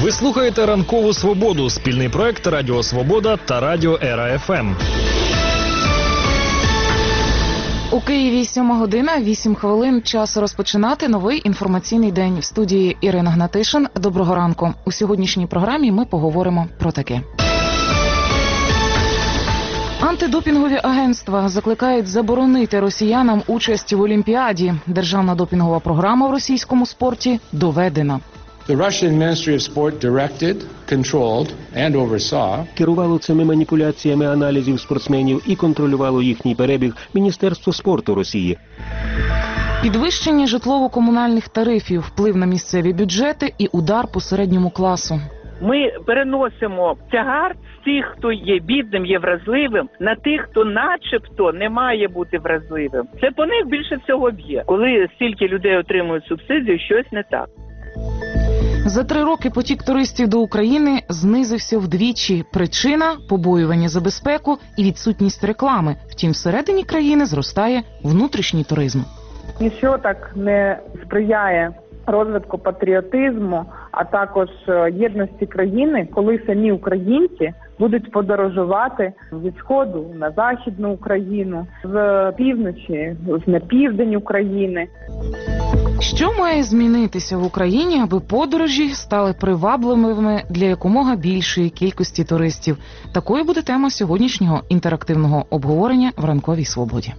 Ви слухаєте «Ранкову свободу» – спільний проект Радіо Свобода та Радіо Ера ФМ. У Києві 7:00, 8 хвилин. Час розпочинати новий інформаційний день. В студії Ірина Гнатишин. Доброго ранку. У сьогоднішній програмі ми поговоримо про таке. Антидопінгові агентства закликають заборонити росіянам участь в Олімпіаді. Державна допінгова програма в російському спорті доведена. The Russian Ministry of Sport directed, controlled and oversaw. Керувало цими маніпуляціями аналізів спортсменів і контролювало їхній перебіг Міністерство спорту Росії. Підвищення житлово-комунальних тарифів, вплив на місцеві бюджети і удар по середньому класу. Ми переносимо тягар з тих, хто є бідним, є вразливим, на тих, хто начебто не має бути вразливим. Це по них більше всього б'є. Коли стільки людей отримують субсидію, щось не так. За 3 роки потік туристів до України знизився вдвічі. Причина – побоювання за безпеку і відсутність реклами. Втім, всередині країни зростає внутрішній туризм. Ніщо так не сприяє розвитку патріотизму, а також єдності країни, коли самі українці будуть подорожувати від Сходу на Західну Україну, з півночі на південь України. Що має змінитися в Україні, аби подорожі стали привабливими для якомога більшої кількості туристів? Такою буде тема сьогоднішнього інтерактивного обговорення в «Ранковій свободі».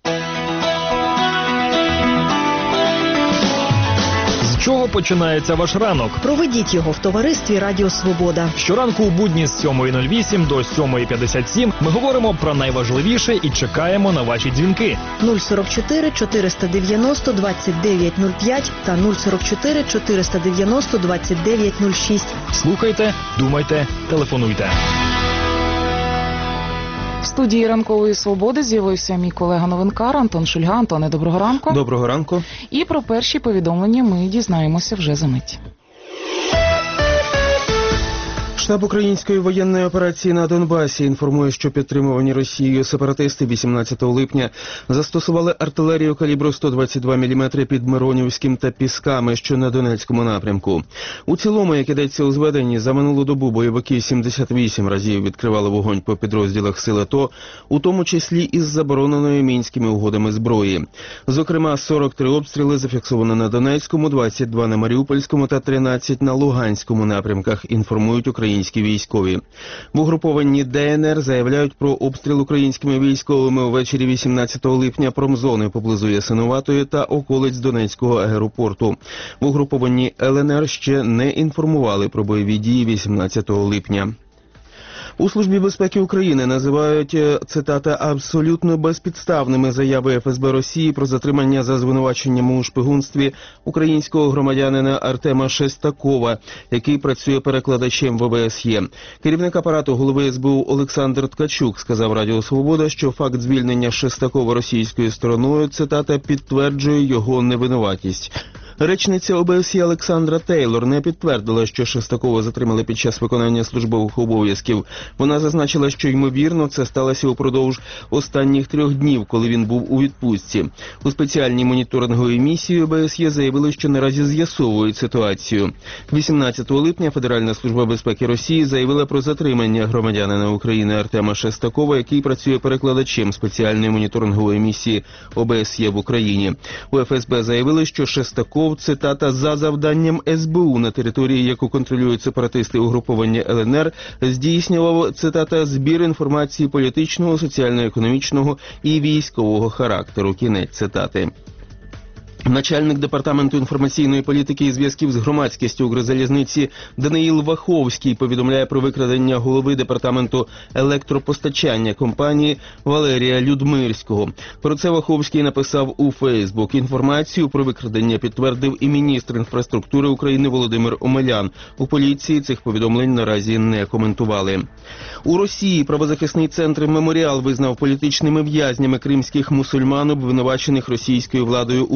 З чого починається ваш ранок? Проведіть його в товаристві Радіо Свобода. Щоранку у будні з 7:08 до 7:57 ми говоримо про найважливіше і чекаємо на ваші дзвінки. 044 490 2905 та 044 490 2906. Слухайте, думайте, телефонуйте. В студії «Ранкової свободи» з'явився мій колега-новинкар Антон Шульга. Антоне, доброго ранку. Доброго ранку. І про перші повідомлення ми дізнаємося вже за мить. Штаб української воєнної операції на Донбасі інформує, що підтримувані Росією сепаратисти 18 липня застосували артилерію калібру 122 мм під Миронівським та Пісками, що на Донецькому напрямку. У цілому, як ідеться у зведенні, за минулу добу бойовики 78 разів відкривали вогонь по підрозділах сил АТО, у тому числі із забороненою Мінськими угодами зброї. Зокрема, 43 обстріли зафіксовано на Донецькому, 22 на Маріупольському та 13 на Луганському напрямках, інформують українські військові. В угрупованні ДНР заявляють про обстріл українськими військовими увечері 18 липня промзони поблизу Ясинуватої та околиць Донецького аеропорту. В угрупованні ЛНР ще не інформували про бойові дії 18 липня. У Службі безпеки України називають, цитата, абсолютно безпідставними заяви ФСБ Росії про затримання за звинуваченням у шпигунстві українського громадянина Артема Шестакова, який працює перекладачем в ОБСЄ. Керівник апарату голови СБУ Олександр Ткачук сказав Радіо Свобода, що факт звільнення Шестакова російською стороною, цитата, підтверджує його невинуватість. Речниця ОБСЄ Олександра Тейлор не підтвердила, що Шестакова затримали під час виконання службових обов'язків. Вона зазначила, що, ймовірно, це сталося упродовж останніх 3 днів, коли він був у відпустці. У спеціальній моніторинговій місії ОБСЄ заявили, що наразі з'ясовують ситуацію. 18 липня Федеральна служба безпеки Росії заявила про затримання громадянина України Артема Шестакова, який працює перекладачем спеціальної моніторингової місії ОБСЄ в Україні. У ФСБ заявили, що Шестаков, цитата, за завданням СБУ на території, яку контролюють сепаратисти угруповання ЛНР, здійснював, цитата, збір інформації політичного, соціально-економічного і військового характеру. Кінець цитати. Начальник департаменту інформаційної політики і зв'язків з громадськістю Укрзалізниці Даниїл Ваховський повідомляє про викрадення голови департаменту електропостачання компанії Валерія Людмирського. Про це Ваховський написав у Фейсбук. Інформацію про викрадення підтвердив і міністр інфраструктури України Володимир Омелян. У поліції цих повідомлень наразі не коментували. У Росії правозахисний центр «Меморіал» визнав політичними в'язнями кримських мусульман, обвинувачених російською владою у тероризмі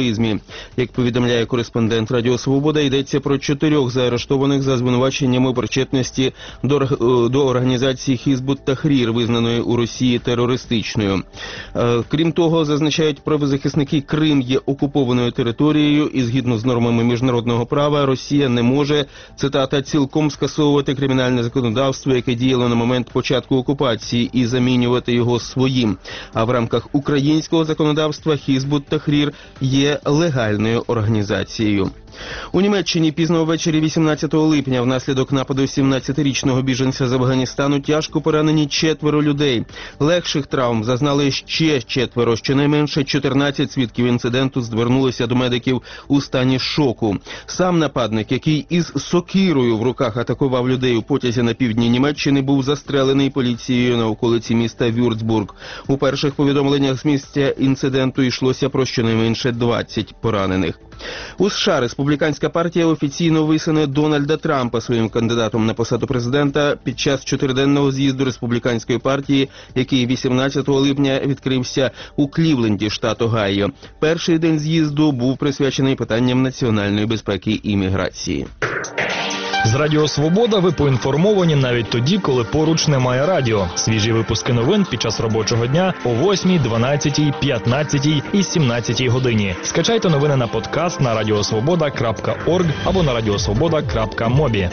тероризмі. Як повідомляє кореспондент Радіо Свобода, йдеться про 4 заарештованих за звинуваченнями причетності до організації Хізбут Тахрір, визнаної у Росії терористичною. Крім того, зазначають правозахисники, Крим є окупованою територією і згідно з нормами міжнародного права Росія не може, цитата, цілком скасовувати кримінальне законодавство, яке діяло на момент початку окупації, і замінювати його своїм. А в рамках українського законодавства Хізбут Тахрір є легальною організацією. У Німеччині пізно ввечері 18 липня внаслідок нападу 17-річного біженця з Афганістану тяжко поранені 4 людей. Легших травм зазнали ще 4. Щонайменше 14 свідків інциденту звернулися до медиків у стані шоку. Сам нападник, який із сокирою в руках атакував людей у потязі на півдні Німеччини, був застрелений поліцією на околиці міста Вюрцбург. У перших повідомленнях з місця інциденту йшлося про щонайменше 20 поранених. У США республіканська партія офіційно висуне Дональда Трампа своїм кандидатом на посаду президента під час 4-денного з'їзду республіканської партії, який 18 липня відкрився у Клівленді, штат Огайо. Перший день з'їзду був присвячений питанням національної безпеки і міграції. З Радіо Свобода ви поінформовані навіть тоді, коли поруч немає радіо. Свіжі випуски новин під час робочого дня о 8, 12, 15 і 17 годині. Скачайте новини на подкаст на radiosvoboda.org або на radiosvoboda.mobi.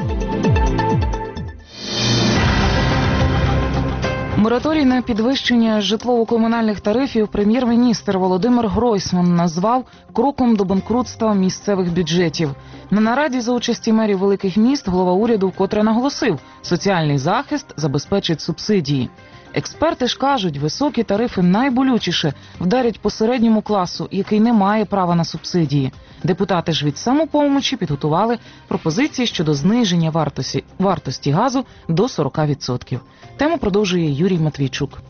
Мораторій на підвищення житлово-комунальних тарифів прем'єр-міністр Володимир Гройсман назвав кроком до банкрутства місцевих бюджетів. На нараді за участі мерів великих міст голова уряду вкотре наголосив, соціальний захист забезпечить субсидії. Експерти ж кажуть, високі тарифи найболючіше вдарять по середньому класу, який не має права на субсидії. Депутати ж від «Самопомочі» підготували пропозиції щодо зниження вартості газу до 40%. Тему продовжує Юрій Матвійчук.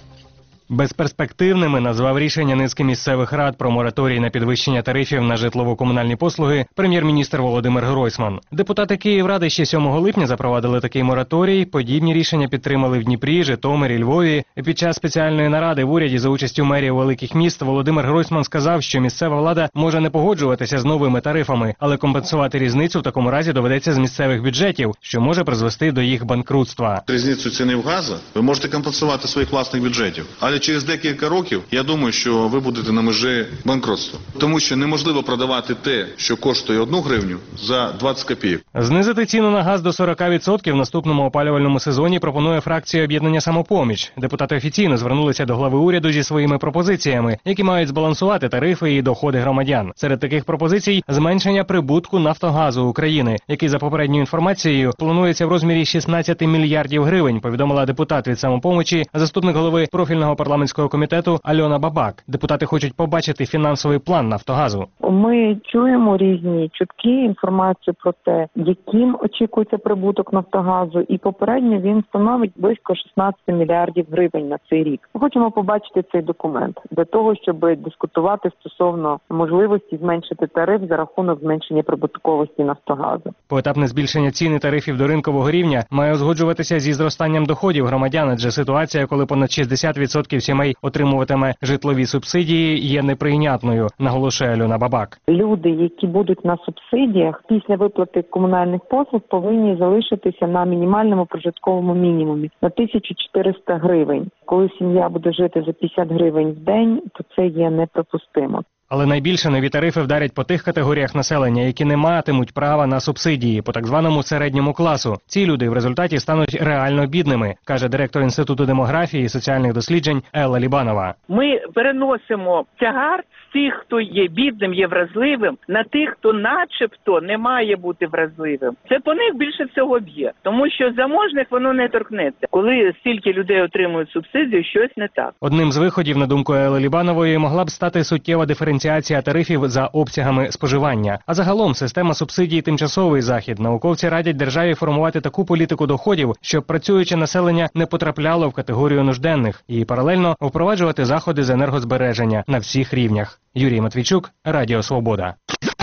Безперспективними назвав рішення низки місцевих рад про мораторій на підвищення тарифів на житлово-комунальні послуги прем'єр-міністр Володимир Гройсман. Депутати Київради ще 7 липня запровадили такий мораторій. Подібні рішення підтримали в Дніпрі, Житомирі, Львові. Під час спеціальної наради в уряді за участю мерів великих міст Володимир Гройсман сказав, що місцева влада може не погоджуватися з новими тарифами, але компенсувати різницю в такому разі доведеться з місцевих бюджетів, що може призвести до їх банкрутства. Різницю ціни в газу ви можете компенсувати своїх власних бюджетів, але через декілька років, я думаю, що ви будете на межі банкрутства. Тому що неможливо продавати те, що коштує 1 гривню, за 20 копійок. Знизити ціну на газ до 40% в наступному опалювальному сезоні пропонує фракція об'єднання «Самопоміч». Депутати офіційно звернулися до глави уряду зі своїми пропозиціями, які мають збалансувати тарифи і доходи громадян. Серед таких пропозицій – зменшення прибутку «Нафтогазу України», який, за попередньою інформацією, планується в розмірі 16 мільярдів гривень, повідомила депутат від «Самопомочі», заступник голови профільного парламентського комітету Альона Бабак. Депутати хочуть побачити фінансовий план «Нафтогазу». Ми чуємо різні чутки, інформацію про те, яким очікується прибуток «Нафтогазу», і попередньо він становить близько 16 мільярдів гривень на цей рік. Ми хочемо побачити цей документ для того, щоб дискутувати стосовно можливості зменшити тариф за рахунок зменшення прибутковості «Нафтогазу». Поетапне збільшення цін і тарифів до ринкового рівня має узгоджуватися зі зростанням доходів громадян, адже ситуація, коли понад 60% сімей отримуватиме житлові субсидії, є неприйнятною, наголошує Альона Бабак. Люди, які будуть на субсидіях, після виплати комунальних послуг повинні залишитися на мінімальному прожитковому мінімумі на 1400 гривень. Коли сім'я буде жити за 50 гривень в день, то це є неприпустимо. Але найбільше нові тарифи вдарять по тих категоріях населення, які не матимуть права на субсидії, по так званому середньому класу. Ці люди в результаті стануть реально бідними, каже директор Інституту демографії і соціальних досліджень Елла Лібанова. Ми переносимо тягар з тих, хто є бідним, є вразливим, на тих, хто начебто не має бути вразливим. Це по них більше всього б'є, тому що заможних воно не торкнеться. Коли стільки людей отримують субсидію, щось не так. Одним з виходів, на думку Елли Лібанової, могла б стати суттєва диференціація тарифів за обсягами споживання. А загалом система субсидій – тимчасовий захід. Науковці радять державі формувати таку політику доходів, щоб працююче населення не потрапляло в категорію нужденних, і паралельно впроваджувати заходи з енергозбереження на всіх рівнях. Юрій Матвійчук, Радіо Свобода.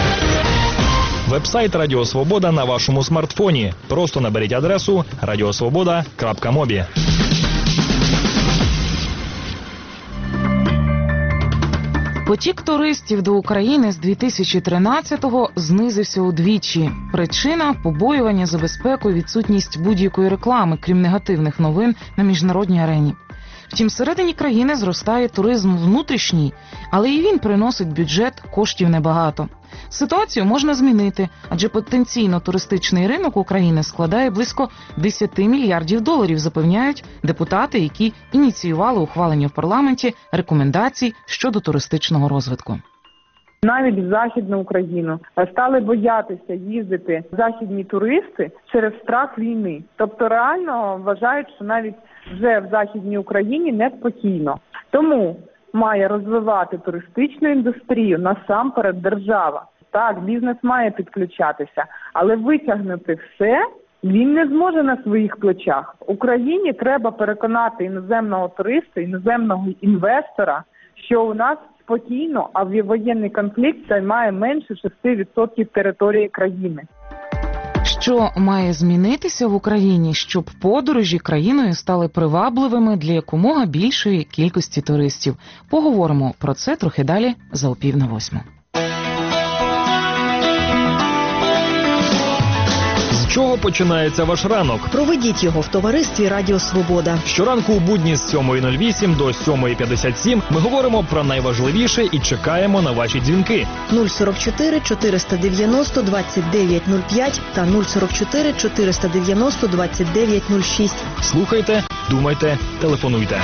Вебсайт Радіо Свобода на вашому смартфоні. Просто наберіть адресу radiosvoboda.mobi. Потік туристів до України з 2013-го знизився удвічі. Причина – побоювання за безпеку і відсутність будь-якої реклами, крім негативних новин на міжнародній арені. Втім, всередині країни зростає туризм внутрішній, але і він приносить бюджет коштів небагато. Ситуацію можна змінити, адже потенційно туристичний ринок України складає близько 10 мільярдів доларів, запевняють депутати, які ініціювали ухвалення в парламенті рекомендацій щодо туристичного розвитку. Навіть в Західну Україну стали боятися їздити західні туристи через страх війни. Тобто реально вважають, що навіть вже в Західній Україні неспокійно. Тому має розвивати туристичну індустрію насамперед держава. Так, бізнес має підключатися, але витягнути все він не зможе на своїх плечах. Україні треба переконати іноземного туриста, іноземного інвестора, що у нас спокійно, а воєнний конфлікт займає менше 6% території країни. Що має змінитися в Україні, щоб подорожі країною стали привабливими для якомога більшої кількості туристів? Поговоримо про це трохи далі за 7:05. З чого починається ваш ранок? Проведіть його в товаристві Радіо Свобода. Щоранку у будні з 7:08 до 7:57 ми говоримо про найважливіше і чекаємо на ваші дзвінки. 044 490 2905 та 044 490 2906. Слухайте, думайте, телефонуйте.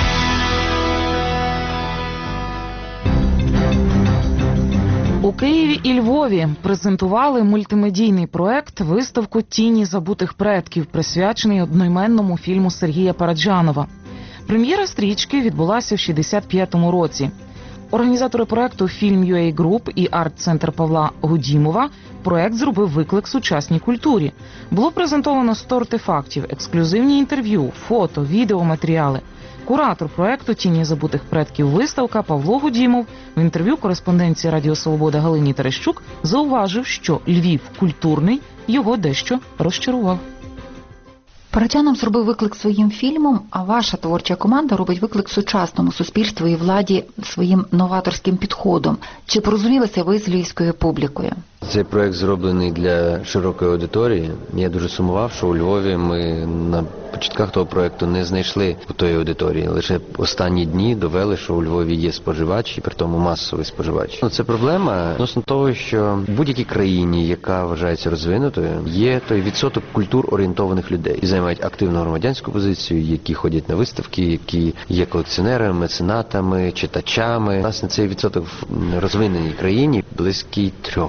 У Києві і Львові презентували мультимедійний проект «Виставку «Тіні забутих предків», присвячений одноіменному фільму Сергія Параджанова. Прем'єра стрічки відбулася в 65-му році. Організатори проекту «Film.ua Group» і арт-центр Павла Гудімова проект зробив виклик сучасній культурі. Було презентовано 100 артефактів, ексклюзивні інтерв'ю, фото, відеоматеріали. Куратор проекту «Тіні забутих предків» виставка Павло Гудімов в інтерв'ю кореспонденції Радіо Свобода Галині Терещук зауважив, що Львів культурний його дещо розчарував. Параджанов зробив виклик своїм фільмом, а ваша творча команда робить виклик сучасному суспільству і владі своїм новаторським підходом. Чи порозумілися ви з львівською публікою? Цей проект зроблений для широкої аудиторії. Я дуже сумував, що у Львові ми на початках того проекту не знайшли тої аудиторії. Лише останні дні довели, що у Львові є споживач, і при тому масовий споживач. Це проблема відносно того, що в будь-якій країні, яка вважається розвинутою, є той відсоток культур-орієнтованих людей, які займають активну громадянську позицію, які ходять на виставки, які є колекціонерами, меценатами, читачами. Власне, цей відсоток в розвиненій країні близький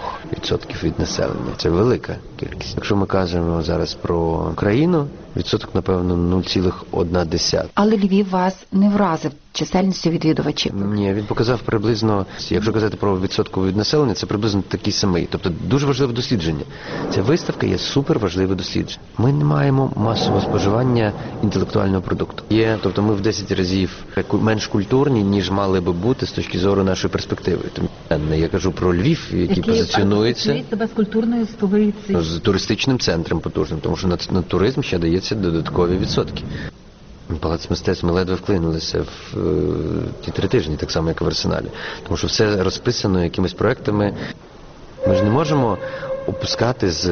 3% від населення. Це велика кількість. Якщо ми кажемо зараз про країну, відсоток, напевно, 0,1. Але Львів вас не вразив чисельністю відвідувачів? Ні, він показав приблизно, якщо казати про відсотку від населення, це приблизно такий самий. Тобто дуже важливе дослідження. Ця виставка є супер важливе дослідження. Ми не маємо масового споживання інтелектуального продукту. Тобто ми в 10 разів менш культурні, ніж мали би бути з точки зору нашої перспективи. Я кажу про Львів, який позиціонується себе з культурною столицею, з туристичним центром потужним, тому що на туризм ще дається додаткові відсотки. Палац мистецтв ми ледве вклинулися в ті 3 тижні, так само, як і в Арсеналі. Тому що все розписано якимись проектами. Ми ж не можемо опускати з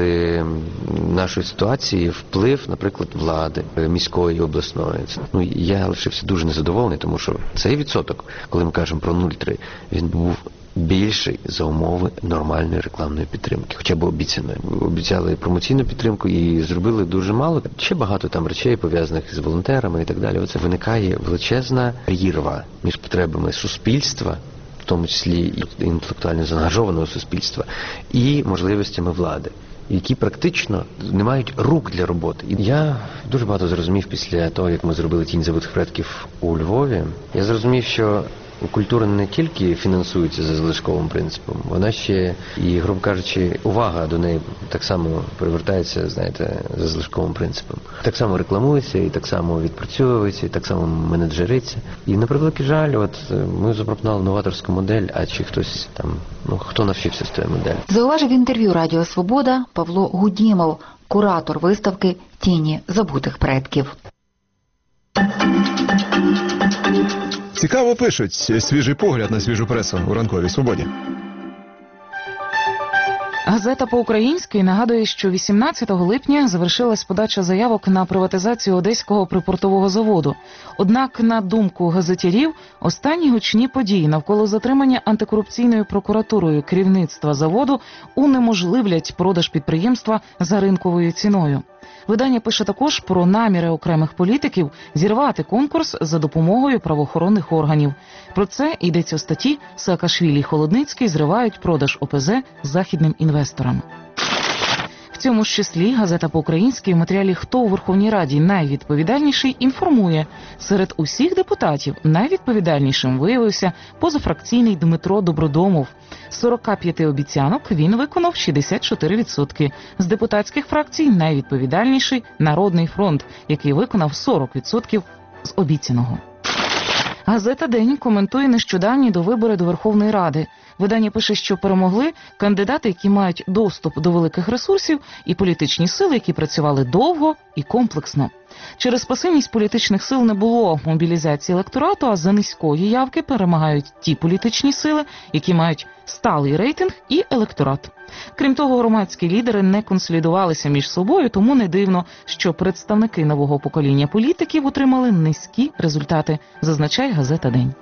нашої ситуації вплив, наприклад, влади, міської, обласної. Я лишився дуже незадоволений, тому що цей відсоток, коли ми кажемо про 0,3, він був більший за умови нормальної рекламної підтримки, хоча б обіцяної. Обіцяли промоційну підтримку і зробили дуже мало. Ще багато там речей, пов'язаних з волонтерами і так далі. Оце виникає величезна прірва між потребами суспільства, в тому числі і інтелектуально заангажованого суспільства, і можливостями влади, які практично не мають рук для роботи. І я дуже багато зрозумів після того, як ми зробили «Тінь забутих предків» у Львові. Я зрозумів, що культура не тільки фінансується за залишковим принципом, вона ще і, грубо кажучи, увага до неї так само перевертається, знаєте, за залишковим принципом. Так само рекламується, і так само відпрацьовується, і так само менеджериться. І, на превеликий жаль, ми запропонували новаторську модель, а чи хтось там, хто навчився з тої моделі. Зауважив в інтерв'ю Радіо Свобода Павло Гудімов, куратор виставки «Тіні забутих предків». Цікаво пишуть. Свіжий погляд на свіжу пресу у ранковій свободі. Газета по-українськи нагадує, що 18 липня завершилась подача заявок на приватизацію Одеського припортового заводу. Однак, на думку газетярів, останні гучні події навколо затримання антикорупційною прокуратурою керівництва заводу унеможливлять продаж підприємства за ринковою ціною. Видання пише також про наміри окремих політиків зірвати конкурс за допомогою правоохоронних органів. Про це йдеться у статті «Саакашвілі і Холодницький зривають продаж ОПЗ західним інвесторам». В цьому ж числі газета по-українськи в матеріалі «Хто у Верховній Раді найвідповідальніший» інформує, серед усіх депутатів найвідповідальнішим виявився позафракційний Дмитро Добродомов. З 45 обіцянок він виконав 64%. З депутатських фракцій найвідповідальніший «Народний фронт», який виконав 40% з обіцяного. Газета «День» коментує нещодавні довибори до Верховної Ради. Видання пише, що перемогли кандидати, які мають доступ до великих ресурсів, і політичні сили, які працювали довго і комплексно. Через пасивність політичних сил не було мобілізації електорату, а за низької явки перемагають ті політичні сили, які мають сталий рейтинг і електорат. Крім того, громадські лідери не консолідувалися між собою, тому не дивно, що представники нового покоління політиків отримали низькі результати, зазначає газета «День».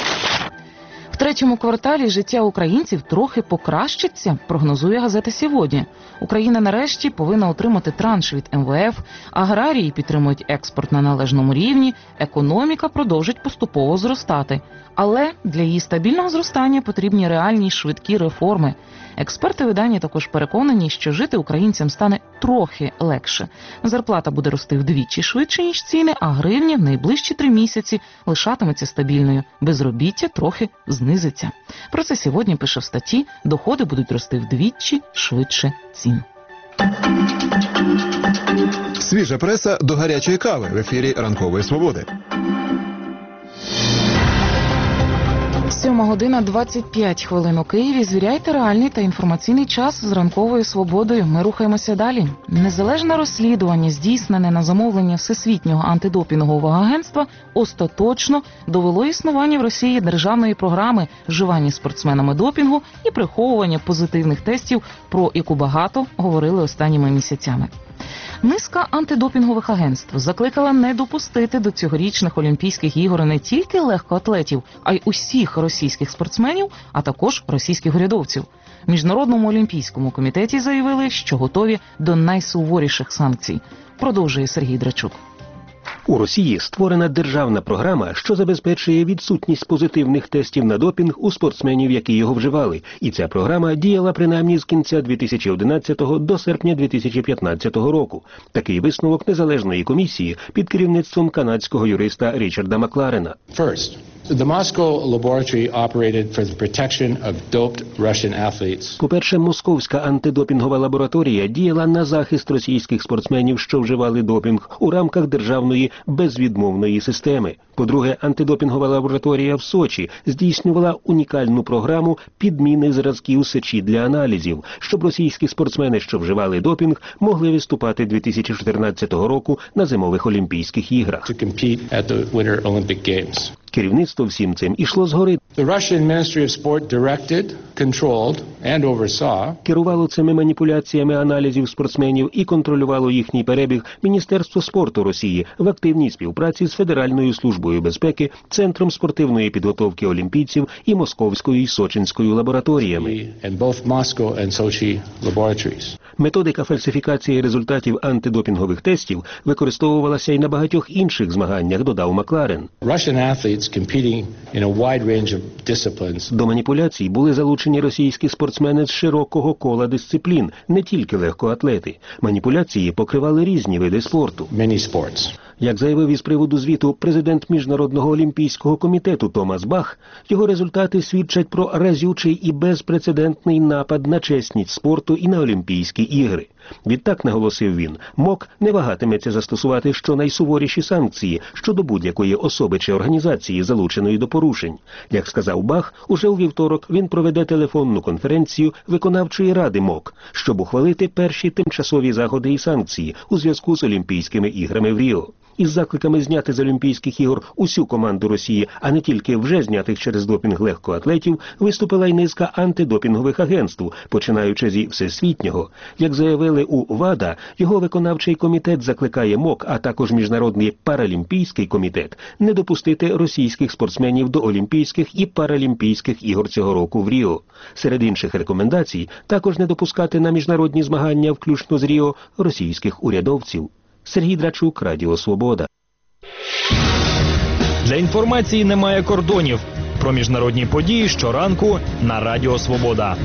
В третьому кварталі життя українців трохи покращиться, прогнозує газета «Сьогодні». Україна нарешті повинна отримати транш від МВФ, аграрії підтримують експорт на належному рівні, економіка продовжить поступово зростати. Але для її стабільного зростання потрібні реальні швидкі реформи. Експерти видання також переконані, що жити українцям стане трохи легше. Зарплата буде рости вдвічі швидше, ніж ціни, а гривня в найближчі 3 місяці лишатиметься стабільною. Безробіття трохи знизиться. Про це «Сьогодні» пише в статті «Доходи будуть рости вдвічі швидше цін». Свіжа преса до гарячої кави в ефірі «Ранкової свободи». 7:25 у Києві. Звіряйте реальний та інформаційний час з «Ранковою свободою». Ми рухаємося далі. Незалежне розслідування, здійснене на замовлення Всесвітнього антидопінгового агентства, остаточно довело існування в Росії державної програми вживання спортсменами допінгу і приховування позитивних тестів, про яку багато говорили останніми місяцями. Низка антидопінгових агентств закликала не допустити до цьогорічних Олімпійських ігор не тільки легкоатлетів, а й усіх російських спортсменів, а також російських урядовців. В Міжнародному олімпійському комітеті заявили, що готові до найсуворіших санкцій. Продовжує Сергій Драчук. У Росії створена державна програма, що забезпечує відсутність позитивних тестів на допінг у спортсменів, які його вживали. І ця програма діяла принаймні з кінця 2011 до серпня 2015 року. Такий висновок незалежної комісії під керівництвом канадського юриста Річарда Макларена. The Moscow laboratory operated for the protection of doped Russian athletes. По-перше, московська антидопінгова лабораторія діяла на захист російських спортсменів, що вживали допінг, у рамках державної безвідмовної системи. По-друге, антидопінгова лабораторія в Сочі здійснювала унікальну програму підміни зразків сечі для аналізів, щоб російські спортсмени, що вживали допінг, могли виступати 2014 року на зимових Олімпійських іграх. To compete at the Winter Olympic Games. Керівництво всім цим ішло згори. The Russian Ministry of Sport directed, controlled and oversaw. Керувало цими маніпуляціями аналізів спортсменів і контролювало їхній перебіг Міністерство спорту Росії в активній співпраці з Федеральною службою безпеки, Центром спортивної підготовки олімпійців і Московською і Сочинською лабораторіями. And both Moscow and Sochi laboratories. Методика фальсифікації результатів антидопінгових тестів використовувалася і на багатьох інших змаганнях, додав Макларен. Russian athletes competing in a wide range of disciplines. До маніпуляцій були залучені російські спортсмени з широкого кола дисциплін, не тільки легкоатлети. Маніпуляції покривали різні види спорту. Many sports. Як заявив із приводу звіту президент Міжнародного олімпійського комітету Томас Бах, його результати свідчать про разючий і безпрецедентний напад на чесність спорту і на Олімпійські ігри. Відтак, наголосив він, МОК не вагатиметься застосувати щонайсуворіші санкції щодо будь-якої особи чи організації, залученої до порушень. Як сказав Бах, уже у вівторок він проведе телефонну конференцію виконавчої ради МОК, щоб ухвалити перші тимчасові заходи і санкції у зв'язку з Олімпійськими іграми в Ріо. із закликами зняти з Олімпійських ігор усю команду Росії, а не тільки вже знятих через допінг легкоатлетів, виступила й низка антидопінгових агентств, починаючи зі всесвітнього. Як заявили у ВАДА, його виконавчий комітет закликає МОК, а також Міжнародний паралімпійський комітет не допустити російських спортсменів до Олімпійських і Паралімпійських ігор цього року в Ріо. Серед інших рекомендацій також не допускати на міжнародні змагання, включно з Ріо, російських урядовців. Сергій Драчук, Радіо Свобода. Для інформації немає кордонів. Про міжнародні події щоранку на Радіо Свобода.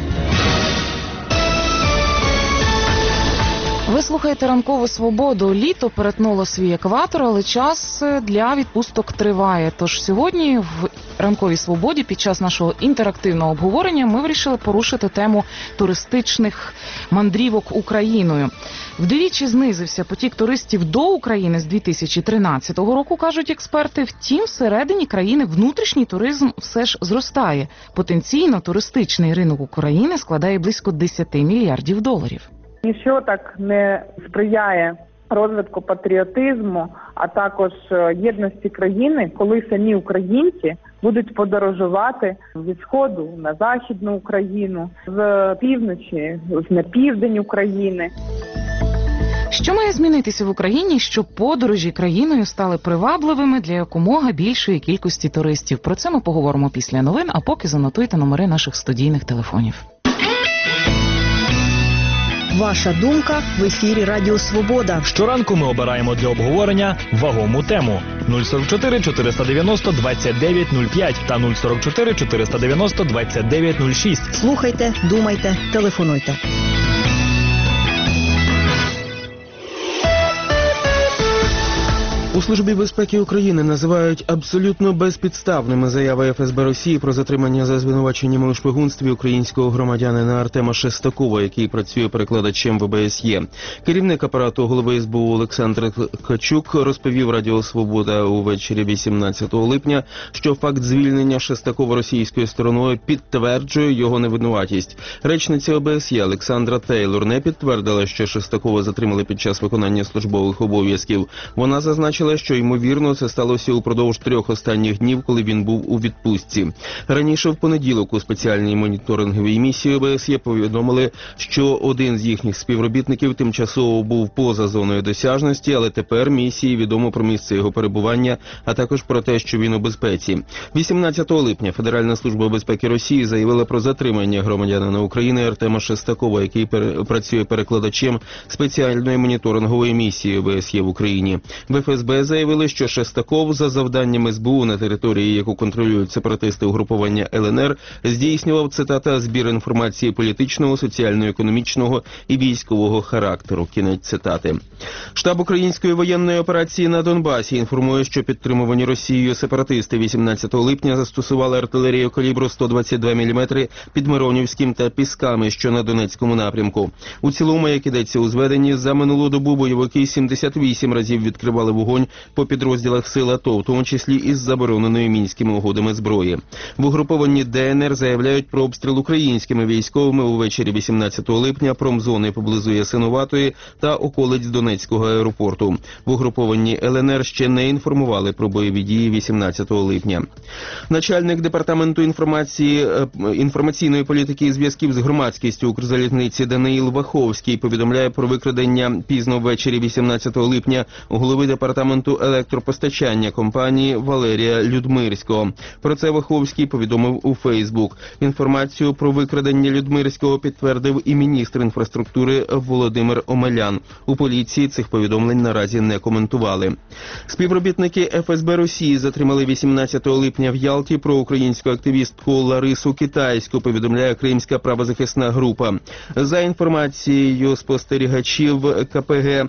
Ви слухаєте «Ранкову свободу». Літо перетнуло свій екватор, але час для відпусток триває. Тож сьогодні в «Ранковій свободі» під час нашого інтерактивного обговорення ми вирішили порушити тему туристичних мандрівок Україною. Вдвічі знизився потік туристів до України з 2013 року, кажуть експерти. Втім, всередині країни внутрішній туризм все ж зростає. Потенційно туристичний ринок України складає близько 10 мільярдів доларів. Ніщо так не сприяє розвитку патріотизму, а також єдності країни, коли самі українці будуть подорожувати зі Сходу на Західну Україну, з півночі на південь України. Що має змінитися в Україні, щоб подорожі країною стали привабливими для якомога більшої кількості туристів? Про це ми поговоримо після новин, а поки занотуйте номери наших студійних телефонів. Ваша думка в ефірі Радіо Свобода. Щоранку ми обираємо для обговорення вагому тему. 044 490 2905 та 044 490 2906. Слухайте, думайте, телефонуйте. У Службі безпеки України називають абсолютно безпідставними заяви ФСБ Росії про затримання за звинуваченнями у шпигунстві українського громадянина Артема Шестакова, який працює перекладачем в ОБСЄ. Керівник апарату голови СБУ Олександр Ткачук розповів Радіо Свобода увечері 18 липня, що факт звільнення Шестакова російською стороною підтверджує його невинуватість. Речниця ОБСЄ Олександра Тейлор не підтвердила, що Шестакова затримали під час виконання службових обов'язків. Вона зазначила, що, ймовірно, це сталося упродовж 3 останніх днів, коли він був у відпустці. Раніше в понеділок у спеціальній моніторинговій місії ОБСЄ повідомили, що один з їхніх співробітників тимчасово був поза зоною досяжності, але тепер місії відомо про місце його перебування, а також про те, що він у безпеці. 18 липня Федеральна служба безпеки Росії заявила про затримання громадянина України Артема Шестакова, який працює перекладачем спеціальної моніторингової місії ОБСЄ в Україні. В ФСБ заявили, що Шестаков за завданнями СБУ на території, яку контролюють сепаратисти угрупування ЛНР, здійснював, цитата, збір інформації політичного, соціально-економічного і військового характеру. Кінець цитати. Штаб української воєнної операції на Донбасі інформує, що підтримувані Росією сепаратисти 18 липня застосували артилерію калібру 122 мм під Миронівським та Пісками, що на Донецькому напрямку. У цілому, як ідеться у зведенні, за минулу добу бойовики 78 разів відкривали вогонь по підрозділах сил АТО, в тому числі із забороненою мінськими угодами зброї. В угрупованні ДНР заявляють про обстріл українськими військовими увечері 18 липня промзони поблизу Ясинуватої та околиць Донецького аеропорту. В угрупованні ЛНР ще не інформували про бойові дії 18 липня. Начальник департаменту інформаційної політики і зв'язків з громадськістю Укрзалізниці Даниїл Ваховський повідомляє про викрадення пізно ввечері 18 липня голови департаменту електропостачання компанії Валерія Людмирського. Про це Ваховський повідомив у Фейсбук. Інформацію про викрадення Людмирського підтвердив і міністр інфраструктури Володимир Омелян. У поліції цих повідомлень наразі не коментували. Співробітники ФСБ Росії затримали 18 липня в Ялті проукраїнську активістку Ларису Китайську, повідомляє Кримська правозахисна група. За інформацією спостерігачів КПГ,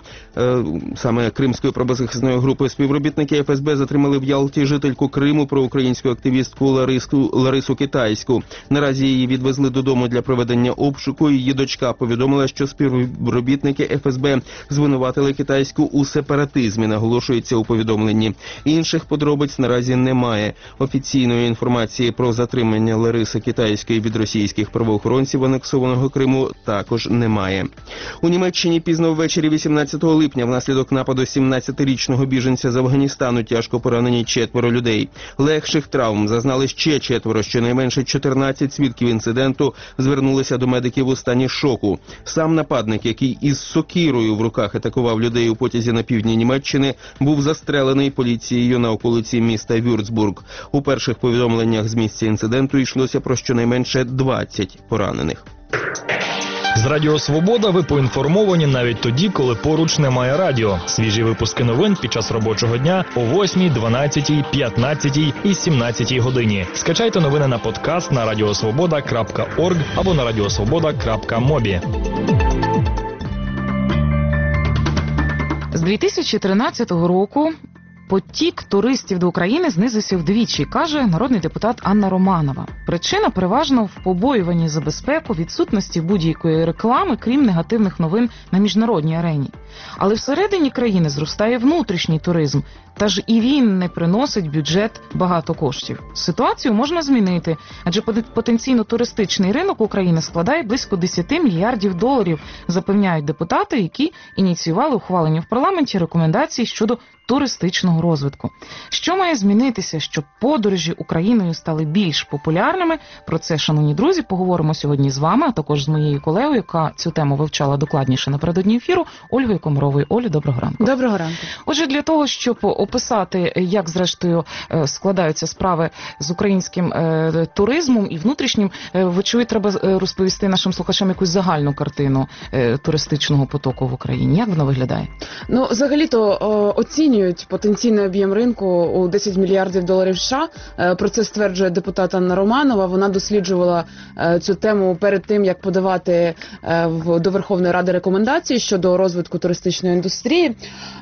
саме Кримської правозахисної групи, співробітники ФСБ затримали в Ялті жительку Криму проукраїнську активістку Ларису Китайську. Наразі її відвезли додому для проведення обшуку. Її дочка повідомила, що співробітники ФСБ звинуватили Китайську у сепаратизмі, наголошується у повідомленні. Інших подробиць наразі немає. Офіційної інформації про затримання Лариси Китайської від російських правоохоронців анексованого Криму також немає. У Німеччині пізно ввечері 18 липня внаслідок нападу 17-річного внутрішнього біженця з Афганістану тяжко поранені 4 людей. Легших травм зазнали ще 4, щонайменше 14 свідків інциденту звернулися до медиків у стані шоку. Сам нападник, який із сокирою в руках атакував людей у потязі на півдні Німеччини, був застрелений поліцією на околиці міста Вюрцбург. У перших повідомленнях з місця інциденту йшлося про щонайменше 20 поранених. З Радіо Свобода ви поінформовані навіть тоді, коли поруч немає радіо. Свіжі випуски новин під час робочого дня о 8, 12, 15 і 17 годині. Скачайте новини на подкаст на radiosvoboda.org або на radiosvoboda.mobi. З 2013 року потік туристів до України знизився вдвічі, каже народний депутат Анна Романова. Причина переважно в побоюванні за безпеку, відсутності будь-якої реклами, крім негативних новин на міжнародній арені. Але всередині країни зростає внутрішній туризм, та ж і він не приносить в бюджет багато коштів. Ситуацію можна змінити, адже потенційно туристичний ринок України складає близько 10 мільярдів доларів, запевняють депутати, які ініціювали ухвалення в парламенті рекомендацій щодо туристичного розвитку. Що має змінитися, щоб подорожі Україною стали більш популярними? Про це, шановні друзі, поговоримо сьогодні з вами, а також з моєю колегою, яка цю тему вивчала докладніше напередодні ефіру, Ольгою Комаровою. Олю, доброго ранку. Доброго ранку. Отже, для того, щоб описати, як зрештою складаються справи з українським туризмом і внутрішнім, вочевидь, треба розповісти нашим слухачам якусь загальну картину туристичного потоку в Україні. Як воно виглядає? Ну, взагалі-то оцінюють потенційний об'єм ринку у 10 мільярдів доларів США. Про це стверджує депутат Анна Романова. Вона досліджувала цю тему перед тим, як подавати до Верховної Ради рекомендації щодо розвитку туристичної індустрії.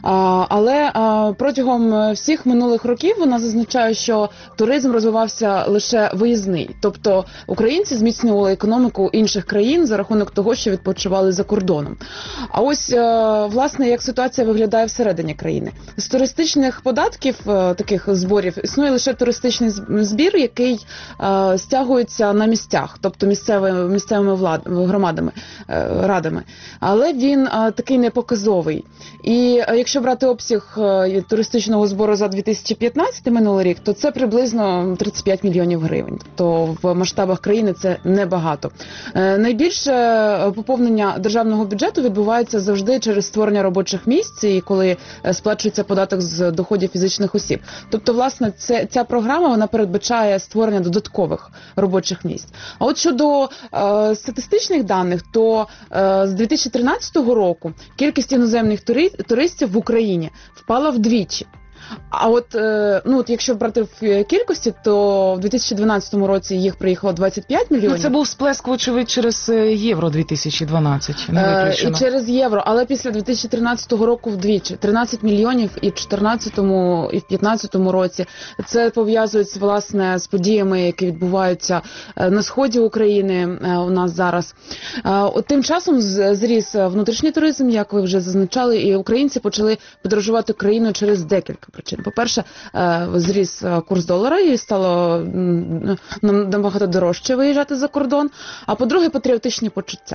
Але протягом всіх минулих років вона зазначає, що туризм розвивався лише виїзний. Тобто українці зміцнювали економіку інших країн за рахунок того, що відпочивали за кордоном. А ось, власне, як ситуація виглядає всередині країни. З туристичних податків, таких зборів, існує лише туристичний збір, який стягується на місцях, тобто місцевими громадами, радами. Але він такий непоказовий. І якщо брати обсяг туристичного збору за 2015 минулий рік, то це приблизно 35 мільйонів гривень. Тобто в масштабах країни це небагато. Найбільше поповнення державного бюджету відбувається завжди через створення робочих місць, і коли сплачується податок з доходів фізичних осіб. Тобто, власне, ця програма, вона передбачає створення додаткових робочих місць. А от щодо статистичних даних, то з 2013 року кількість іноземних туристів в Україні впала вдвічі. А от, якщо брати в кількості, то в 2012 році їх приїхало 25 мільйонів. Це був сплеск, вочевидь, через Євро 2012, не виключено. І через Євро, але після 2013 року вдвічі. 13 мільйонів і в 2014 і в 2015 році. Це пов'язується, власне, з подіями, які відбуваються на сході України у нас зараз. Тим часом зріс внутрішній туризм, як ви вже зазначали, і українці почали подорожувати країною через декілька причин. По-перше, зріс курс долара і стало набагато дорожче виїжджати за кордон. А по-друге, патріотичні почуття.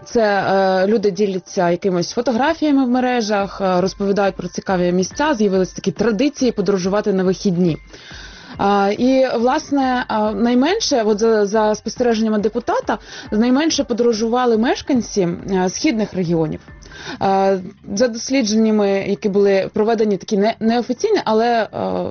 Це люди діляться якимись фотографіями в мережах, розповідають про цікаві місця, з'явилися такі традиції подорожувати на вихідні. І, власне, найменше, от за спостереженнями депутата, найменше подорожували мешканці східних регіонів. За дослідженнями, які були проведені, такі неофіційні, але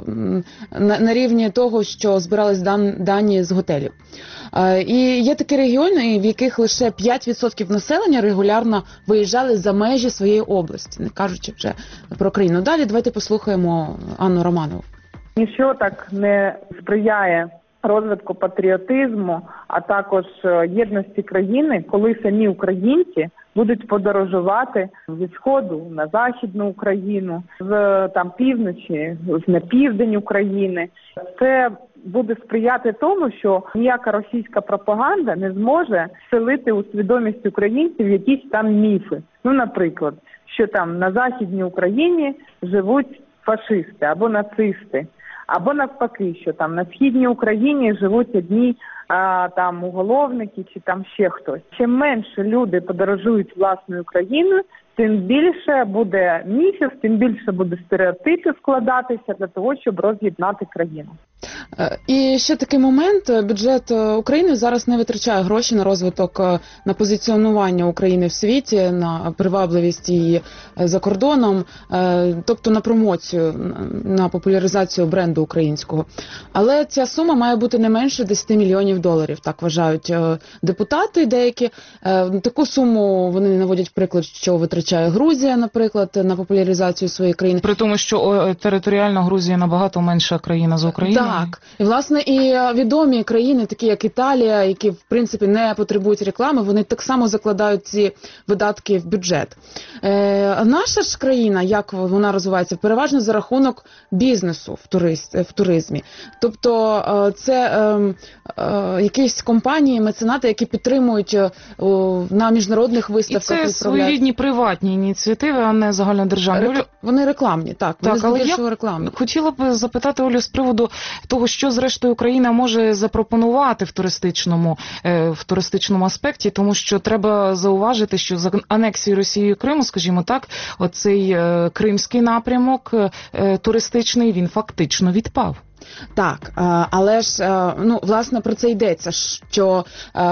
на рівні того, що збирались дані з готелів. І є такі регіони, в яких лише 5% населення регулярно виїжджали за межі своєї області, не кажучи вже про країну. Далі давайте послухаємо Анну Романову. Ніщо так не сприяє розвитку патріотизму, а також єдності країни, коли самі українці будуть подорожувати від Сходу на Західну Україну, з півночі на південь України. Це буде сприяти тому, що ніяка російська пропаганда не зможе вселити у свідомість українців якісь там міфи. Наприклад, що там на Західній Україні живуть фашисти або нацисти, Або навпаки, що там на східній Україні живуть одні там уголовники чи там ще хтось. Чим менше люди подорожують власною країною, тим більше буде міфів, тим більше буде стереотипів складатися для того, щоб роз'єднати країну. І ще такий момент. Бюджет України зараз не витрачає гроші на розвиток, на позиціонування України в світі, на привабливість її за кордоном, тобто на промоцію, на популяризацію бренду українського. Але ця сума має бути не менше 10 мільйонів доларів, так вважають депутати деякі. Таку суму вони наводять приклад, що витрачає Грузія, наприклад, на популяризацію своєї країни. При тому, що територіально Грузія набагато менша країна за Україну. Так, і власне і відомі країни, такі як Італія, які в принципі не потребують реклами, вони так само закладають ці видатки в бюджет. Наша ж країна, як вона розвивається, переважно за рахунок бізнесу в туризмі. Тобто це якісь компанії, меценати, які підтримують на міжнародних виставках. І це своєрідні приватні ініціативи, а не загальнодержавні. Вони рекламні, так. Вони здебільшого рекламні. Хотіла б запитати Олю з приводу того, що зрештою Україна може запропонувати в туристичному аспекті, тому що треба зауважити, що за анексією Росією Криму, скажімо так, оцей кримський напрямок туристичний, він фактично відпав. Так, але ж, власне, про це йдеться, що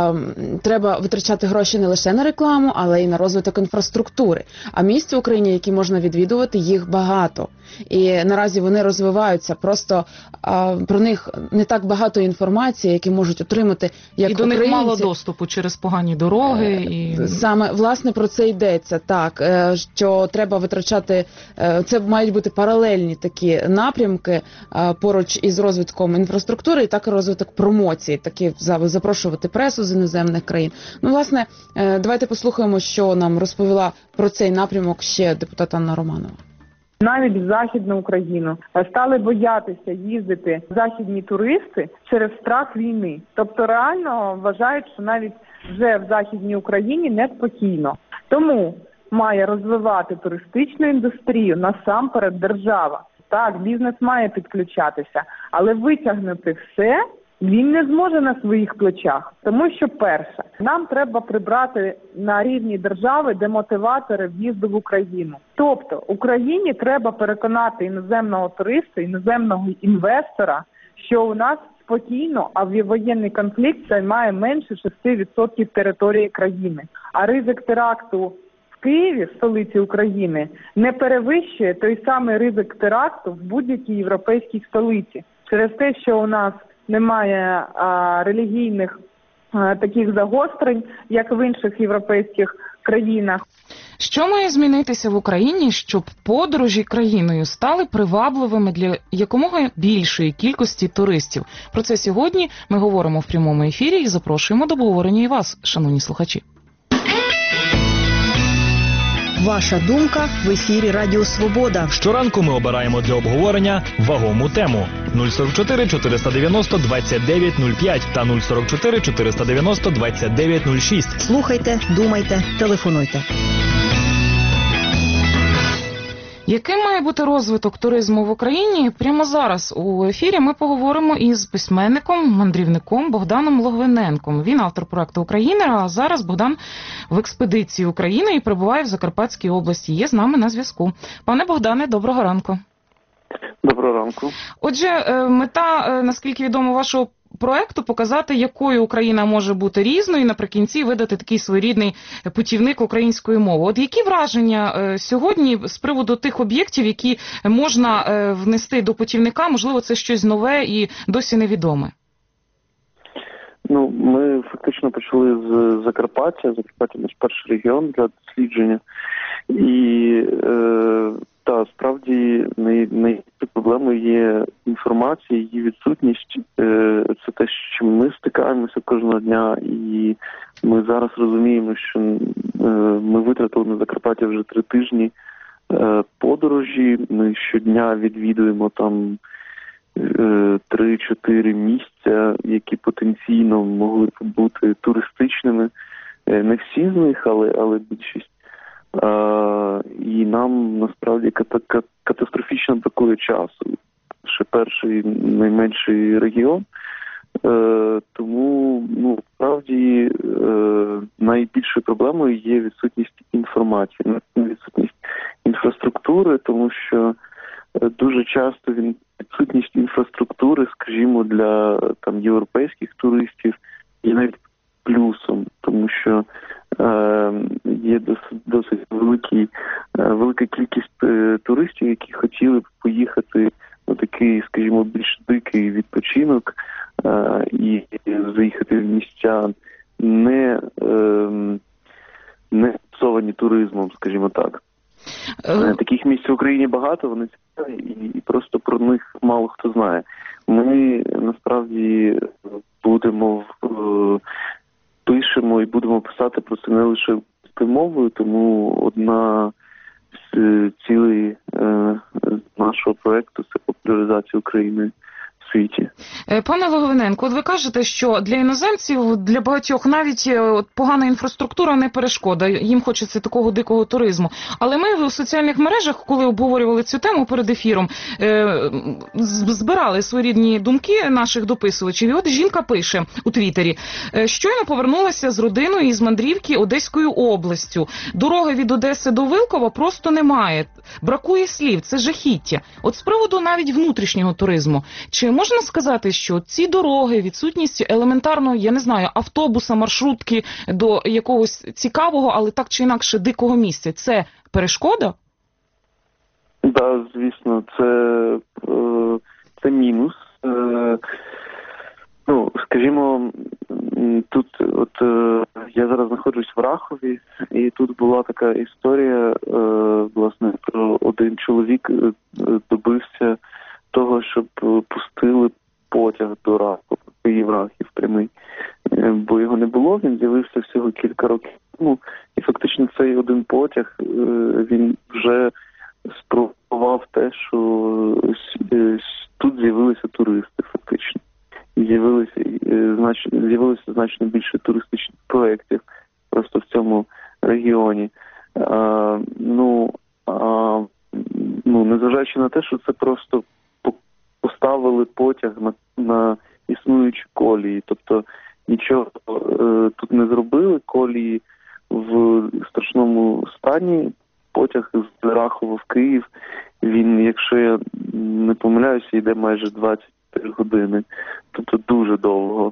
треба витрачати гроші не лише на рекламу, але й на розвиток інфраструктури. А місць в Україні, які можна відвідувати, їх багато. І наразі вони розвиваються, просто про них не так багато інформації, які можуть отримати як українці. І до них мало доступу через погані дороги. Саме, власне, про це йдеться, так, що треба витрачати, це мають бути паралельні такі напрямки поруч із розвитком інфраструктури, і так і розвиток промоції, такі запрошувати пресу з іноземних країн. Власне, давайте послухаємо, що нам розповіла про цей напрямок ще депутат Анна Романова. Навіть в Західну Україну стали боятися їздити західні туристи через страх війни. Тобто реально вважають, що навіть вже в Західній Україні неспокійно. Тому має розвивати туристичну індустрію насамперед держава. Так, бізнес має підключатися, але витягнути все він не зможе на своїх плечах. Тому що, перше, нам треба прибрати на рівні держави демотиватори в'їзду в Україну. Тобто Україні треба переконати іноземного туриста, іноземного інвестора, що у нас спокійно, а воєнний конфлікт займає менше 6% території країни. А ризик теракту в Києві, в столиці України, не перевищує той самий ризик теракту в будь-якій європейській столиці. Через те, що у нас немає релігійних таких загострень, як в інших європейських країнах. Що має змінитися в Україні, щоб подорожі країною стали привабливими для якомога більшої кількості туристів? Про це сьогодні ми говоримо в прямому ефірі і запрошуємо до обговорення і вас, шановні слухачі. Ваша думка в ефірі Радіо Свобода. Щоранку ми обираємо для обговорення вагому тему. 044 490 2905 та 044 490 2906. Слухайте, думайте, телефонуйте. Яким має бути розвиток туризму в Україні? Прямо зараз у ефірі ми поговоримо із письменником, мандрівником Богданом Логвиненком. Він автор проекту «Українер», а зараз Богдан в експедиції України і перебуває в Закарпатській області. Є з нами на зв'язку. Пане Богдане, доброго ранку. Доброго ранку. Отже, мета, наскільки відомо, вашого проекту показати, якою Україна може бути різною, і наприкінці видати такий своєрідний путівник українською мовою. От які враження сьогодні з приводу тих об'єктів, які можна внести до путівника? Можливо, це щось нове і досі невідоме? Ми фактично почали з Закарпаття. Закарпаття – наш перший регіон для дослідження. І справді найбільшою проблемою є інформація, її відсутність. Це те, з чим ми стикаємося кожного дня. І ми зараз розуміємо, що ми витратили на Закарпаття вже 3 тижні подорожі. Ми щодня відвідуємо там 3-4 місця, які потенційно могли б бути туристичними. Не всі з них, але більшість. І нам насправді катастрофічно бракує часу. ще перший найменший регіон. Тому, справді, найбільшою проблемою є відсутність інформації, відсутність інфраструктури, тому що дуже часто відсутність інфраструктури, скажімо, для європейських туристів є навіть плюсом, тому що є досить велика кількість туристів, які хотіли б поїхати на такий, скажімо, більш дикий відпочинок і заїхати в місця не обсовані туризмом, скажімо так. Таких місць в Україні багато, вони цікаві, і просто про них мало хто знає. Ми насправді пишемо і будемо писати про це не лише мовою, тому одна з цілей нашого проекту – це популяризація України в світі. Пане Логвиненко, от ви кажете, що для іноземців, для багатьох навіть погана інфраструктура не перешкода, їм хочеться такого дикого туризму. Але ми в соціальних мережах, коли обговорювали цю тему перед ефіром, збирали своєрідні думки наших дописувачів. І от жінка пише у Твіттері: щойно повернулася з родиною із мандрівки Одеською областю. Дороги від Одеси до Вилкова просто немає. Бракує слів, це жахіття. От з приводу навіть внутрішнього туризму. Чи можна сказати, що ці дороги, відсутність елементарно, я не знаю, автобуса, маршрутки до якогось цікавого, але так чи інакше дикого місця, це перешкода? Так, звісно, це мінус. Скажімо, тут я зараз знаходжусь в Рахові, і тут була така історія, власне, про один чоловік добився того, щоб пустили потяг до Рахова, Київ-Рахів прямий, бо його не було, він з'явився всього кілька років тому, і фактично цей один потяг, він вже спробував те, що тут з'явилися туристи, фактично. З'явилося значно більше туристичних проєктів просто в цьому регіоні. Незважаючи на те, що це просто поставили потяг на існуючі колії, тобто нічого тут не зробили, колії в страшному стані, потяг з Рахова в Київ, він, якщо я не помиляюся, йде майже 23 години, тобто дуже довго.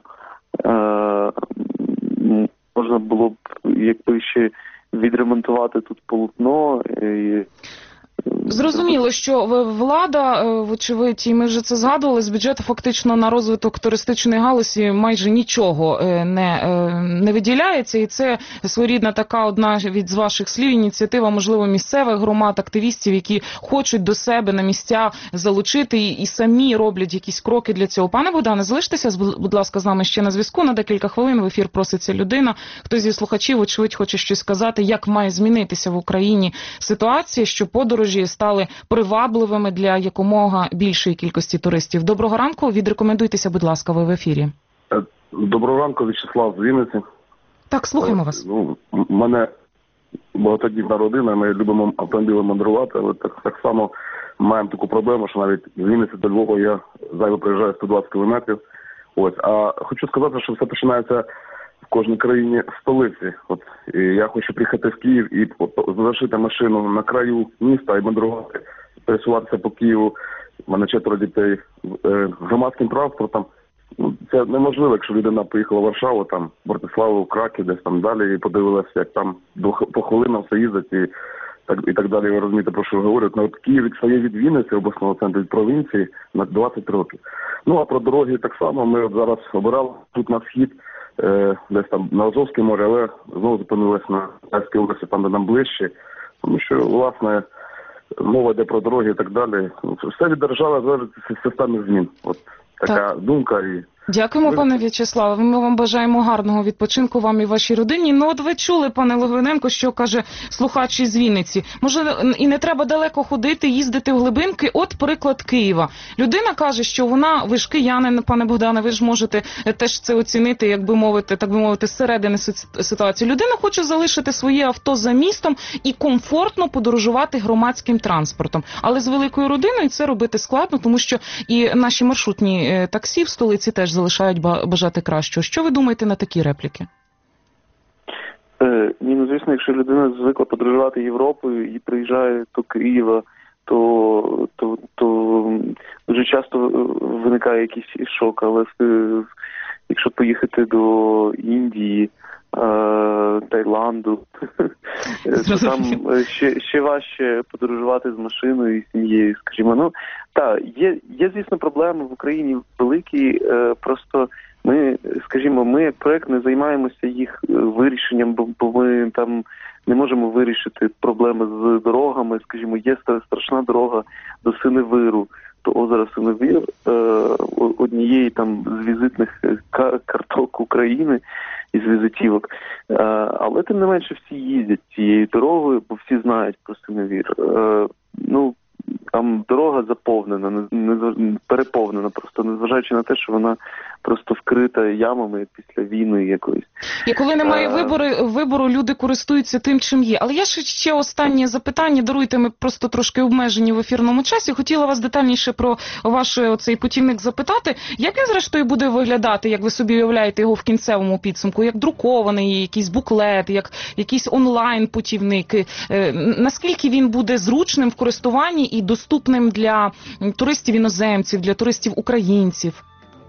Можна було б, якби ще відремонтувати тут полотно. Зрозуміло, що влада, вочевидь, і ми вже це згадували, з бюджету фактично на розвиток туристичної галузі майже нічого не виділяється, і це своєрідна така одна від ваших слів ініціатива, можливо, місцевих громад, активістів, які хочуть до себе на місця залучити і самі роблять якісь кроки для цього. Пане Богдане, залиштеся, будь ласка, з нами ще на зв'язку на декілька хвилин, в ефір проситься людина. Хтось зі слухачів, очевидь, хоче щось сказати, як має змінитися в Україні ситуація, що подорожі стали привабливими для якомога більшої кількості туристів. Доброго ранку, відрекомендуйтеся, будь ласка, ви в ефірі. Доброго ранку, В'ячеслав з Вінниці. Так, слухаємо вас. У мене багатодітна родина, ми любимо автомобілем мандрувати, але так само маємо таку проблему, що навіть з Вінниці до Львова я зайво приїжджаю 120 кілометрів. А хочу сказати, що все починається в кожній країні столиці. І я хочу приїхати в Київ і залишити машину на краю міста і мандрувати, пересуватися по Києву. У мене 4 дітей. Громадським транспортом це неможливо, якщо людина поїхала в Варшаву, там, Братиславу, Краків, десь там далі, і подивилася, як там по хвилинам все їздить і так далі. Ви розумієте, про що я говорю. Київ відстає від Вінниці, обласного центру, від провінції на 20 років. А про дороги так само. Ми зараз обирали тут на схід, десь там на Азовське море, але знову зупинилися на Одеській області, там, де нам ближче. Тому що, власне, мова йде про дороги і так далі. Все від держави залежить від системи змін. Така думка. І Дякуємо, пане В'ячеславе. Ми вам бажаємо гарного відпочинку, вам і вашій родині. Ну, от ви чули, пане Логвиненко, що каже слухач із Вінниці. Може, і не треба далеко ходити, їздити в глибинки. От приклад Києва. Людина каже, що вона, ви ж киянин, пане Богдане, ви ж можете теж це оцінити, як би мовити, так би мовити, зсередини ситуації. Людина хоче залишити своє авто за містом і комфортно подорожувати громадським транспортом. Але з великою родиною це робити складно, тому що і наші маршрутні таксі в столиці теж залишають бажати кращого. Що ви думаєте на такі репліки? Ні, ну, звісно, якщо людина звикла подорожувати Європою і приїжджає до Києва, то дуже часто виникає якийсь шок. Але якщо поїхати до Індії, Таїланду, то там ще важче подорожувати з машиною і сім'єю, скажімо. Ну, так, є, звісно, проблеми в Україні великі, просто ми, скажімо, ми як проект не займаємося їх вирішенням, бо ми там не можемо вирішити проблеми з дорогами. Скажімо, є страшна дорога до Синевиру, до озера Синевир, однієї там з візитних карток України, із візитівок. Але тим не менше всі їздять цією дорогою, бо всі знають про Синевир. Ну, там дорога заповнена, переповнена, просто незважаючи на те, що вона просто вкрита ямами після війни якоїсь. І коли немає вибору, люди користуються тим, чим є. Але я ще останнє запитання, даруйте, ми просто трошки обмежені в ефірному часі. Хотіла вас детальніше про ваш оцей путівник запитати. Як він зрештою буде виглядати, як ви собі уявляєте його в кінцевому підсумку? Як друкований, якийсь буклет, як якийсь онлайн-путівник? Наскільки він буде зручним в користуванні і доступним для туристів-іноземців, для туристів-українців?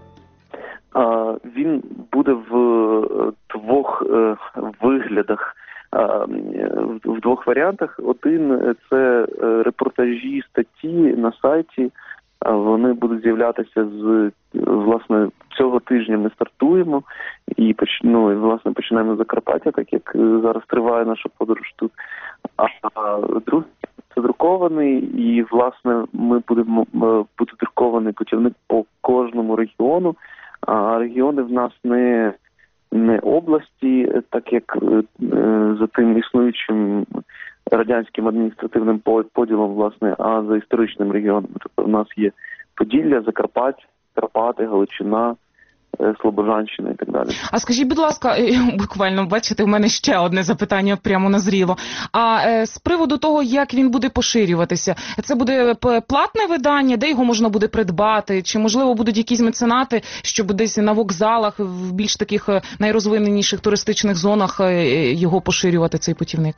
Він буде в двох виглядах, в двох варіантах. Один – це репортажі, статті на сайті. Вони будуть з'являтися власне, цього тижня ми стартуємо і власне, починаємо з Закарпаття, так як зараз триває наша подорож тут. А другий – це друкований, і, власне, буде друкований путівник по кожному регіону. А регіони в нас не області, так як за тим існуючим радянським адміністративним поділом, власне, а за історичним регіоном. Тобто в нас є Поділля, Закарпаття, Карпати, Галичина, Слобожанщина і так далі. А скажіть, будь ласка, буквально, бачите, в мене ще одне запитання прямо назріло. А з приводу того, як він буде поширюватися, це буде платне видання, де його можна буде придбати? Чи, можливо, будуть якісь меценати, щоб десь на вокзалах, в більш таких найрозвиненіших туристичних зонах його поширювати, цей путівник?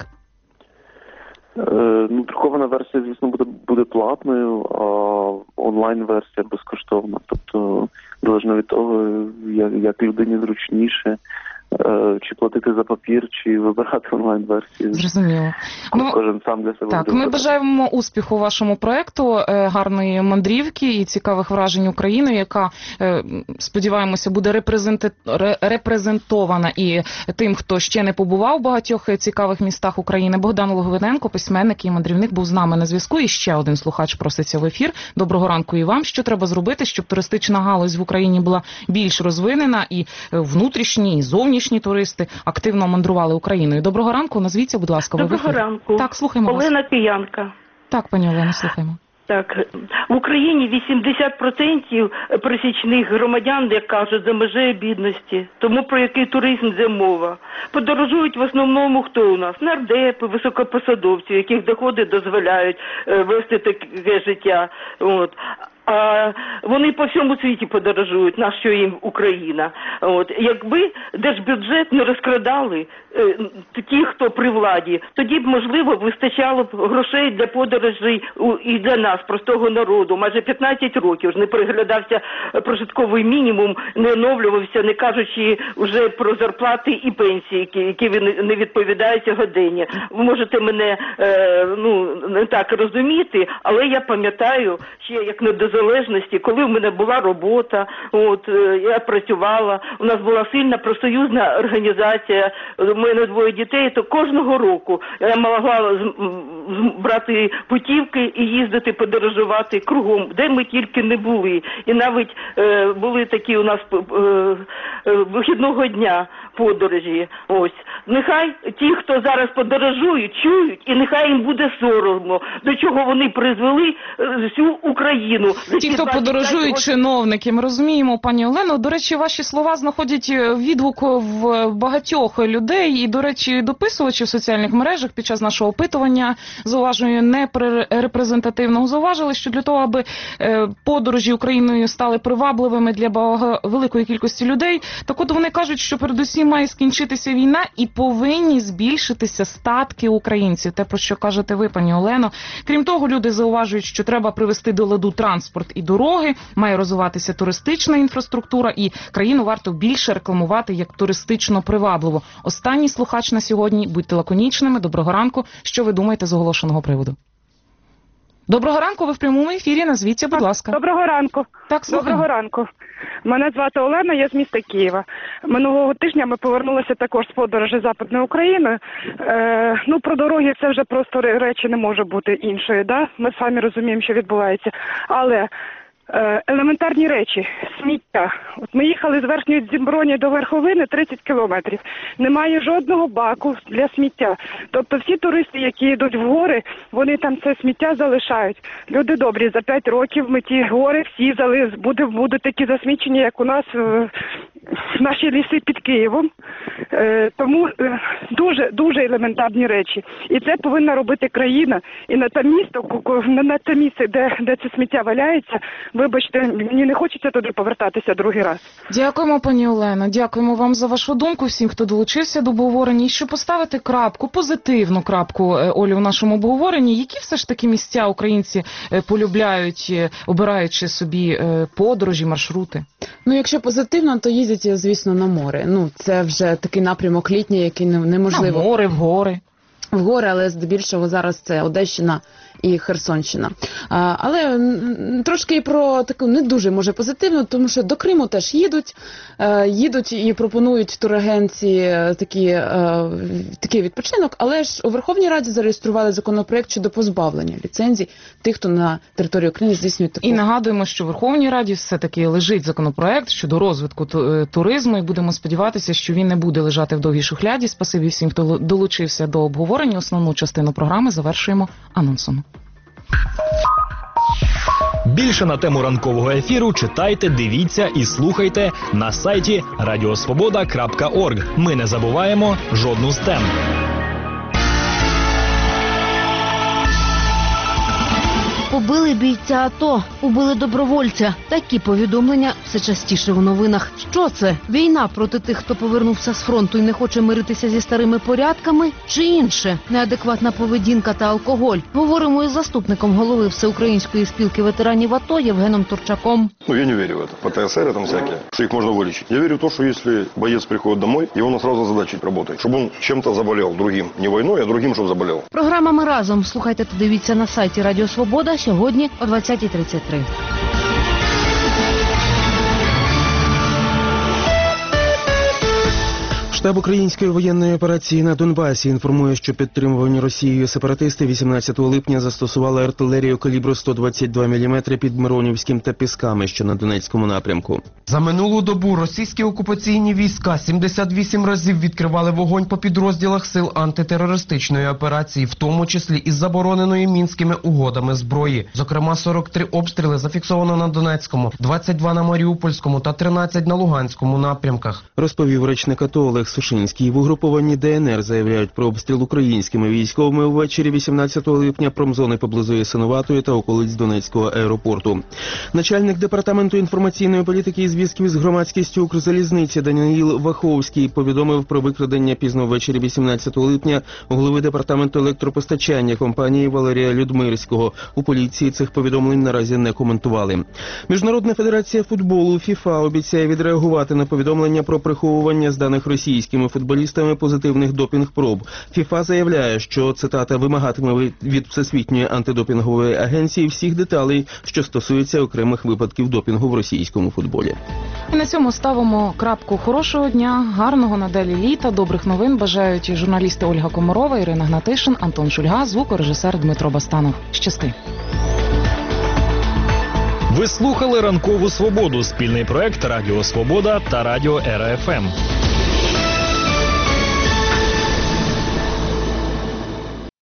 Ну, друкована версія, звісно, буде платною, а онлайн-версія безкоштовна. Тобто, залежно від того, як людині зручніше, чи платити за папір, чи вибирати онлайн-версію. Зрозуміло. Кожен сам для себе. Так, ми бажаємо успіху вашому проекту, гарної мандрівки і цікавих вражень України, яка, сподіваємося, буде репрезентована і тим, хто ще не побував в багатьох цікавих містах України. Богдан Логвиненко, письменник і мандрівник, був з нами на зв'язку. І ще один слухач проситься в ефір. Доброго ранку і вам. Що треба зробити, щоб туристична галузь в Україні була більш розвинена і внутрішні, і зовнішні туристи активно мандрували Україною? Доброго ранку, назвіться, будь ласка. Доброго ранку. Так, слухаємо вас. Олена Киянка. Так, пані Олено, слухаємо. Так, в Україні 80% пересічних громадян, як кажуть, за межею бідності. Тому про який туризм йде мова? Подорожують в основному хто у нас? Нардепи, високопосадовці, яких доходи дозволяють вести таке життя. От. А вони по всьому світі подорожують, на що їм Україна. От. Якби держбюджет не розкрадали ті, хто при владі, тоді б, можливо, вистачало б грошей для подорожей і для нас, простого народу. Майже 15 років не переглядався прожитковий мінімум, не оновлювався, не кажучи вже про зарплати і пенсії, які не відповідають сьогоденні. Ви можете мене не так розуміти, але я пам'ятаю, ще як не незалежності, коли в мене була робота, я працювала, у нас була сильна профсоюзна організація, у мене 2 дітей, то кожного року я могла брати путівки і їздити, подорожувати кругом, де ми тільки не були. І навіть були такі у нас вихідного дня подорожі. Ось. Нехай ті, хто зараз подорожують, чують, і нехай їм буде соромно, до чого вони призвели всю Україну. Ті, хто подорожують, чиновники, ми розуміємо, пані Олено. До речі, ваші слова знаходять відгук в багатьох людей і, до речі, дописувачі в соціальних мережах під час нашого опитування, зауважую, не репрезентативного, зауважили, що для того, аби подорожі Україною стали привабливими для великої кількості людей, так от вони кажуть, що передусім має скінчитися війна і повинні збільшитися статки українців. Те, про що кажете ви, пані Олено. Крім того, люди зауважують, що треба привести до ладу транспорт і дороги, має розвиватися туристична інфраструктура і країну варто більше рекламувати як туристично привабливо. Останній слухач на сьогодні. Будьте лаконічними. Доброго ранку. Що ви думаєте з оголошеного приводу? Доброго ранку, ви в прямому ефірі. Назвіться, будь ласка. Доброго ранку. Так, слухаємо. Доброго ранку. Мене звати Олена, я з міста Києва. Минулого тижня ми повернулися також з подорожі Западною Україною. Про дороги це вже просто речі не може бути іншої, да? Ми самі розуміємо, що відбувається. Але елементарні речі, сміття. От ми їхали з Верхньої Дзімброні до Верховини 30 кілометрів. Немає жодного баку для сміття. Тобто всі туристи, які йдуть в гори, вони там це сміття залишають. Люди добрі, за 5 років ми ті гори всі будуть такі засмічені, як у нас наші ліси під Києвом. Тому дуже елементарні речі. І це повинна робити країна. І на те місце, де це сміття валяється, вибачте, мені не хочеться туди повертатися другий раз. Дякуємо, пані Олено. Дякуємо вам за вашу думку, всім, хто долучився до обговорення. І щоб поставити крапку, позитивну крапку, Олі, у нашому обговоренні, які все ж таки місця українці полюбляють, обираючи собі подорожі, маршрути? Якщо позитивно, то їздять, звісно, на море. Це вже такий напрямок літній, який неможливо. На море, в гори. В гори, але здебільшого зараз це Одещина і Херсонщина. Але трошки і про таку не дуже, може, позитивно, тому що до Криму теж їдуть і пропонують турагенції такий відпочинок, але ж у Верховній Раді зареєстрували законопроект щодо позбавлення ліцензій тих, хто на території України здійснює таку. І нагадуємо, що в Верховній Раді все-таки лежить законопроект щодо розвитку туризму, і будемо сподіватися, що він не буде лежати в довгій шухляді. Спасибі всім, хто долучився до обговорення. Основну частину програми завершуємо анонсом. Більше на тему ранкового ефіру читайте, дивіться і слухайте на сайті radiosvoboda.org. Ми не забуваємо жодну з тем. Побили бійця АТО, убили добровольця. Такі повідомлення все частіше у новинах. Що це? Війна проти тих, хто повернувся з фронту і не хоче миритися зі старими порядками? Чи інше? Неадекватна поведінка та алкоголь? Говоримо із заступником голови Всеукраїнської спілки ветеранів АТО Євгеном Турчаком. Я не верю в это. ПТСР там всякие, что их можно вылечить. Я верю в то, что если боец приходит домой, его надо сразу задачить работать, чтобы он чем-то заболел другим. Не войной, а другим, чтобы заболел. Програма «Ми разом». Слухайте та дивіться на сайті Радіо Свобода сьогодні о 20:33. Штаб української воєнної операції на Донбасі інформує, що підтримувані Росією сепаратисти 18 липня застосували артилерію калібру 122 мм під Миронівським та Пісками, що на Донецькому напрямку. За минулу добу російські окупаційні війська 78 разів відкривали вогонь по підрозділах сил антитерористичної операції, в тому числі із забороненої Мінськими угодами зброї. Зокрема, 43 обстріли зафіксовано на Донецькому, 22 на Маріупольському та 13 на Луганському напрямках. Розповів речник АТО Олег Сушинський. В угрупованні ДНР заявляють про обстріл українськими військовими ввечері 18 липня промзони поблизу Ясинуватої та околиць Донецького аеропорту. Начальник департаменту інформаційної політики і зв'язків з громадськістю Укрзалізниці Даниїл Ваховський повідомив про викрадення пізно ввечері 18 липня голови департаменту електропостачання компанії Валерія Людмирського. У поліції цих повідомлень наразі не коментували. Міжнародна федерація футболу ФІФА обіцяє відреагувати на повідомлення про приховування з даних російських російськими футболістами позитивних допінг-проб. ФІФА заявляє, що, цитата, вимагатиме від Всесвітньої антидопінгової агенції всіх деталей, що стосуються окремих випадків допінгу в російському футболі. І на цьому ставимо крапку. Хорошого дня, гарного надалі літа, добрих новин бажають журналісти Ольга Комарова, Ірина Гнатишин, Антон Шульга, звукорежисер Дмитро Бастанов. Щасти! Ви слухали «Ранкову свободу» – спільний проект Радіо Свобода та Радіо РФМ.